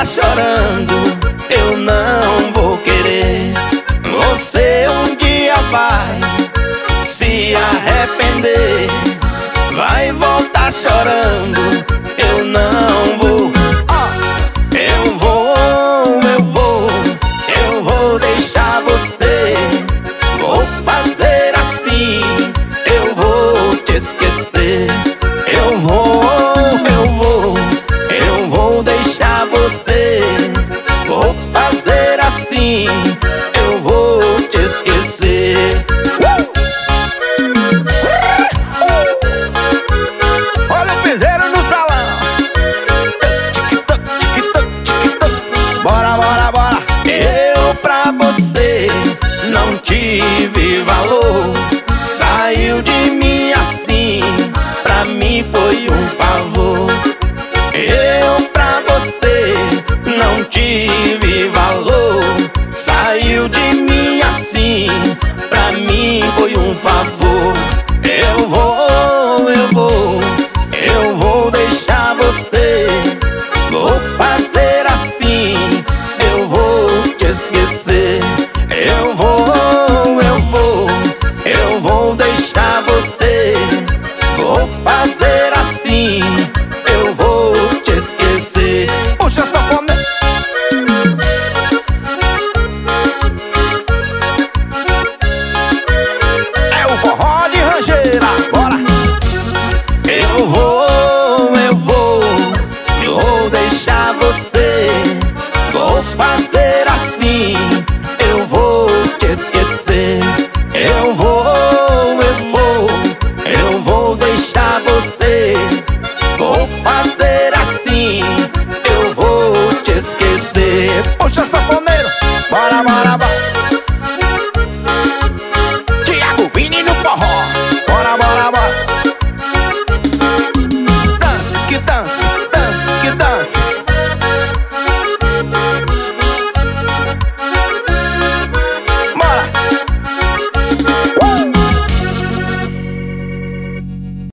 chorando, eu não vou querer. Você um dia vai se arrepender, vai voltar chorando, eu não vou. Eu vou deixar você. Vou fazer assim, eu vou te esquecer. Eu vou deixar você. Vou fazer assim, eu vou te esquecer. Olha o piseiro no salão. Bora, bora, bora. Eu pra você não tive valor. Saiu de mim assim, pra mim foi um favor. Eu pra você não tive valor. Saiu de mim assim, pra mim foi um favor. Eu vou deixar você. Vou fazer assim, eu vou te esquecer. Eu vou deixar você. Vou fazer assim, eu vou te esquecer. Puxa essa fome. É o forró de rancheira, bora. Eu vou deixar você. Vou fazer assim, eu vou te esquecer. Eu vou deixar você. Vou fazer assim, eu vou te esquecer. Puxa, sanfoneiro, bora, bora, bora.